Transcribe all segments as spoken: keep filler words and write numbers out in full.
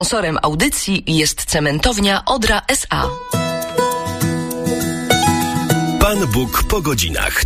Sponsorem audycji jest Cementownia Odra S A. Pan Bóg po godzinach.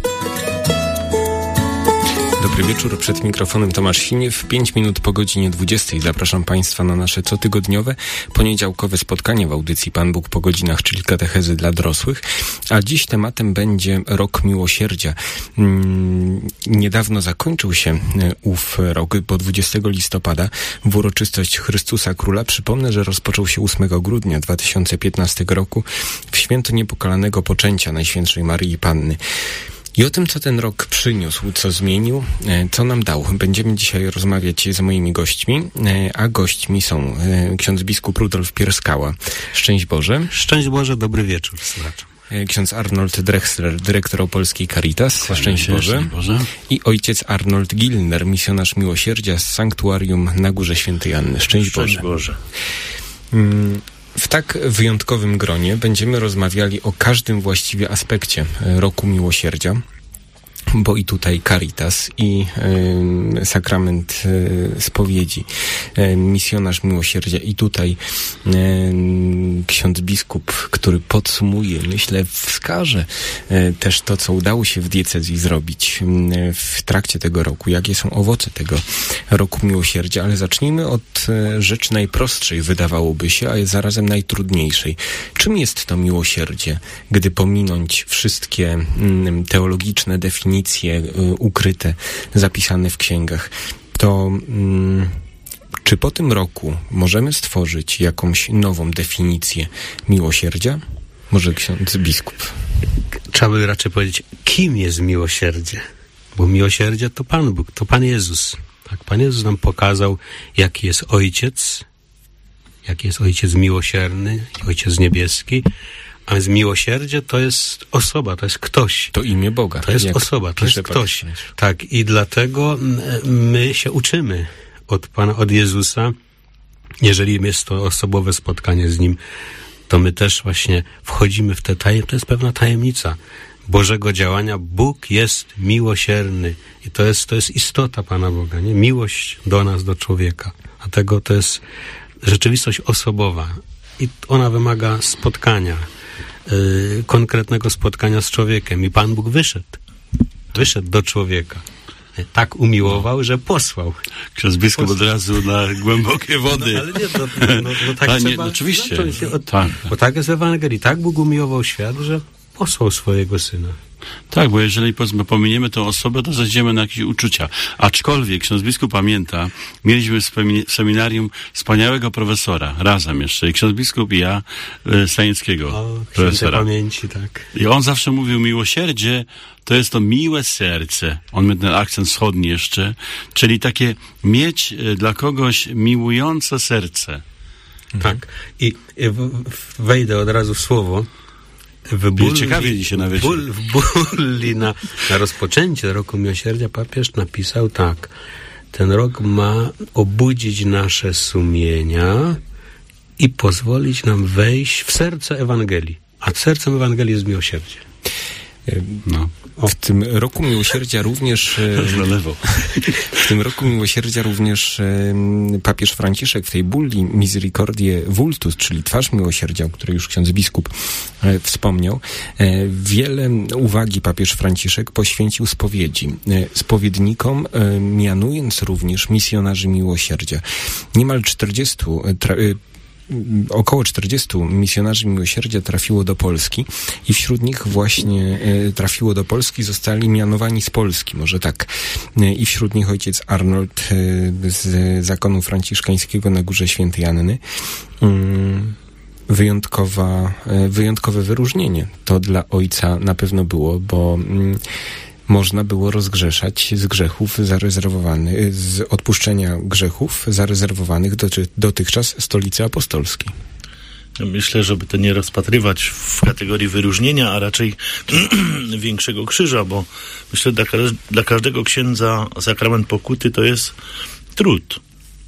Dobry wieczór, przed mikrofonem Tomasz Siniew. pięć minut po godzinie dwudziestej zapraszam Państwa na nasze cotygodniowe, poniedziałkowe spotkanie w audycji Pan Bóg po godzinach, czyli katechezy dla dorosłych. A dziś tematem będzie Rok Miłosierdzia. Hmm, niedawno zakończył się ów rok, bo dwudziestego listopada w uroczystość Chrystusa Króla. Przypomnę, że rozpoczął się ósmego grudnia dwa tysiące piętnastego roku w święto Niepokalanego Poczęcia Najświętszej Maryi Panny. I o tym, co ten rok przyniósł, co zmienił, co nam dał, będziemy dzisiaj rozmawiać z moimi gośćmi, a gośćmi są ksiądz biskup Rudolf Pierskała. Szczęść Boże. Szczęść Boże, dobry wieczór słuchaczom. Ksiądz Arnold Drechsler, dyrektor Opolskiej Caritas. Kłania Szczęść się, Boże. Szczęść Boże. I ojciec Arnold Gilner, misjonarz miłosierdzia z Sanktuarium na Górze Świętej Anny. Szczęść, Szczęść Boże. Boże. Hmm. W tak wyjątkowym gronie będziemy rozmawiali o każdym właściwie aspekcie Roku Miłosierdzia, bo i tutaj Caritas i y, sakrament y, spowiedzi, y, misjonarz miłosierdzia i tutaj y, ksiądz biskup, który podsumuje, myślę, wskaże y, też to, co udało się w diecezji zrobić y, w trakcie tego roku, jakie są owoce tego Roku Miłosierdzia, ale zacznijmy od y, rzeczy najprostszej, wydawałoby się, a zarazem najtrudniejszej. Czym jest to miłosierdzie, gdy pominąć wszystkie y, teologiczne definicje, ukryte, zapisane w księgach, to mm, czy po tym roku możemy stworzyć jakąś nową definicję miłosierdzia? Może ksiądz biskup? Trzeba by raczej powiedzieć, kim jest miłosierdzie? Bo miłosierdzie to Pan Bóg, to Pan Jezus. Tak, Pan Jezus nam pokazał, jaki jest Ojciec, jaki jest Ojciec miłosierny, Ojciec niebieski. A więc miłosierdzie to jest osoba, to jest ktoś. To imię Boga. To jest osoba, to jest ktoś. Tak, i dlatego my się uczymy od Pana, od Jezusa. Jeżeli jest to osobowe spotkanie z Nim, to my też właśnie wchodzimy w te tajemnice. To jest pewna tajemnica Bożego działania. Bóg jest miłosierny. I to jest, to jest istota Pana Boga, nie? Miłość do nas, do człowieka. Dlatego to jest rzeczywistość osobowa. I ona wymaga spotkania. Yy, konkretnego spotkania z człowiekiem. I Pan Bóg wyszedł. Wyszedł do człowieka. Tak umiłował, że posłał. Ksiądz biskup od razu na głębokie wody. No, ale nie, no, no, no tak A, trzeba nie, no, oczywiście. Od, tak. Bo tak jest w Ewangelii. Tak Bóg umiłował świat, że posłał swojego Syna. Tak, bo jeżeli powiedzmy pominiemy tę osobę, to zejdziemy na jakieś uczucia. Aczkolwiek ksiądz biskup pamięta, mieliśmy w seminarium wspaniałego profesora, razem jeszcze, i ksiądz biskup i ja, y, Stanickiego o, profesora. Pamięci, tak. I on zawsze mówił, miłosierdzie to jest to miłe serce. On miał ten akcent wschodni jeszcze, czyli takie mieć y, dla kogoś miłujące serce. Mhm. Tak. I, i w, w, wejdę od razu w słowo. W bulli, ciekawie dzisiaj na wieczór. W bulli na, na rozpoczęcie Roku Miłosierdzia papież napisał tak. Ten rok ma obudzić nasze sumienia i pozwolić nam wejść w serce Ewangelii. A sercem Ewangelii jest miłosierdzie. No. W tym Roku Miłosierdzia również w tym Roku Miłosierdzia również papież Franciszek w tej bulli Misericordiae Vultus, czyli Twarz Miłosierdzia, o której już ksiądz biskup wspomniał, wiele uwagi papież Franciszek poświęcił spowiedzi. Spowiednikom, mianując również misjonarzy miłosierdzia. Niemal czterdziestu tra- Około czterdziestu misjonarzy miłosierdzia trafiło do Polski i wśród nich właśnie e, trafiło do Polski, zostali mianowani z Polski, może tak. E, I wśród nich ojciec Arnold e, z zakonu franciszkańskiego na Górze Świętej Anny. E, wyjątkowa, e, wyjątkowe wyróżnienie to dla ojca na pewno było, bo mm, można było rozgrzeszać z grzechów zarezerwowanych, z odpuszczenia grzechów zarezerwowanych do, dotychczas Stolicy Apostolskiej. Myślę, żeby to nie rozpatrywać w kategorii wyróżnienia, a raczej większego krzyża, bo myślę, dla, dla każdego księdza sakrament pokuty to jest trud.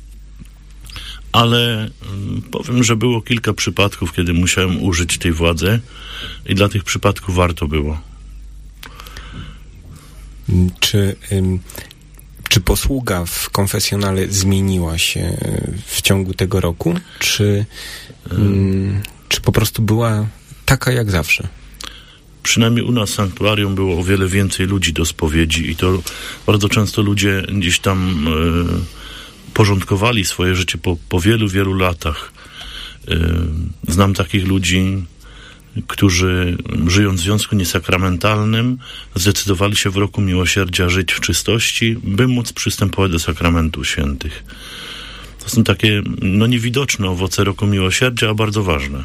Ale powiem, że było kilka przypadków, kiedy musiałem użyć tej władzy i dla tych przypadków warto było. Czy, ym, czy czy posługa w konfesjonale zmieniła się w ciągu tego roku, czy, hmm. czy po prostu była taka jak zawsze? Przynajmniej u nas w sanktuarium było o wiele więcej ludzi do spowiedzi i to bardzo często ludzie gdzieś tam e, porządkowali swoje życie po, po wielu, wielu latach. E, znam takich ludzi, którzy żyjąc w związku niesakramentalnym zdecydowali się w roku miłosierdzia żyć w czystości, by móc przystępować do sakramentów świętych. To są takie, no niewidoczne owoce roku miłosierdzia, a bardzo ważne.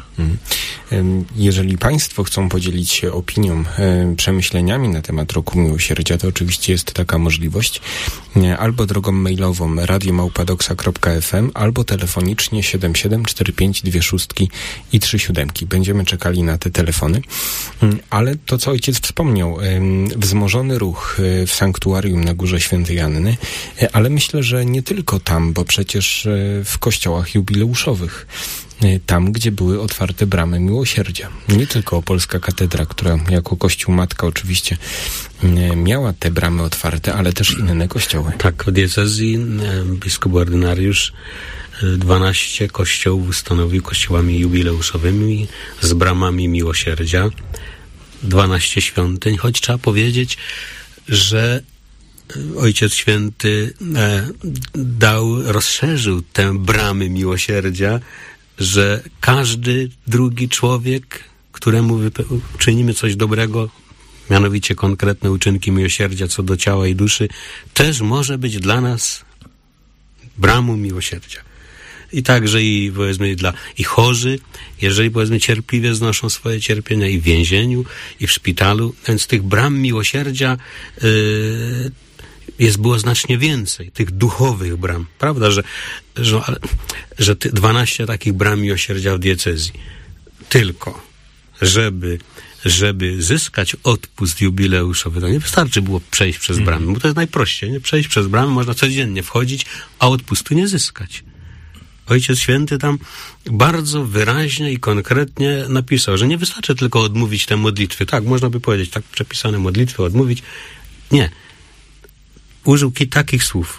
Jeżeli Państwo chcą podzielić się opinią, przemyśleniami na temat roku miłosierdzia, to oczywiście jest taka możliwość. Albo drogą mailową radio małpa doxa kropka f m, albo telefonicznie siedem siedem cztery pięć dwa sześć i trzy siedem. Będziemy czekali na te telefony. Ale to, co ojciec wspomniał, wzmożony ruch w sanktuarium na Górze Świętej Anny, ale myślę, że nie tylko tam, bo przecież w kościołach jubileuszowych, tam, gdzie były otwarte bramy miłosierdzia. Nie tylko Opolska Katedra, która jako kościół matka oczywiście miała te bramy otwarte, ale też inne kościoły. Tak, w diecezji biskup ordynariusz dwanaście kościołów ustanowił kościołami jubileuszowymi z bramami miłosierdzia, dwanaście świątyń, choć trzeba powiedzieć, że Ojciec Święty e, dał, rozszerzył te bramy miłosierdzia, że każdy drugi człowiek, któremu wype- czynimy coś dobrego, mianowicie konkretne uczynki miłosierdzia co do ciała i duszy, też może być dla nas bramą miłosierdzia. I także i powiedzmy dla i chorzy, jeżeli powiedzmy cierpliwie znoszą swoje cierpienia i w więzieniu, i w szpitalu, więc tych bram miłosierdzia yy, jest było znacznie więcej, tych duchowych bram, prawda, że, że, że ty, dwanaście takich bram miłosierdzia w diecezji. Tylko, żeby, żeby zyskać odpust jubileuszowy, to nie wystarczy było przejść przez bramy, bo to jest najprościej, nie? Przejść przez bramy, można codziennie wchodzić, a odpustu nie zyskać. Ojciec Święty tam bardzo wyraźnie i konkretnie napisał, że nie wystarczy tylko odmówić te modlitwy. Tak, można by powiedzieć, tak przepisane modlitwy odmówić. Nie. Użył takich słów.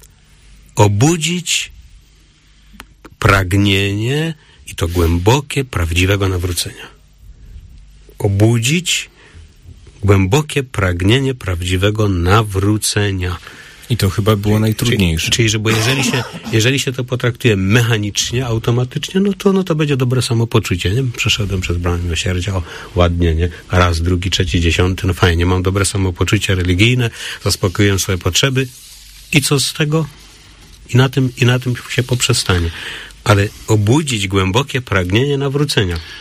Obudzić pragnienie i to głębokie, prawdziwego nawrócenia. Obudzić głębokie pragnienie prawdziwego nawrócenia. I to chyba było najtrudniejsze. Czyli, czyli że bo jeżeli się, jeżeli się to potraktuje mechanicznie, automatycznie, no to, no to będzie dobre samopoczucie. Nie? Przeszedłem przez bramę miłosierdzia, o, ładnie, nie? Raz, drugi, trzeci, dziesiąty, no fajnie, mam dobre samopoczucie religijne, zaspokoiłem swoje potrzeby i co z tego? I na tym, i na tym się poprzestanie. Ale obudzić głębokie pragnienie nawrócenia.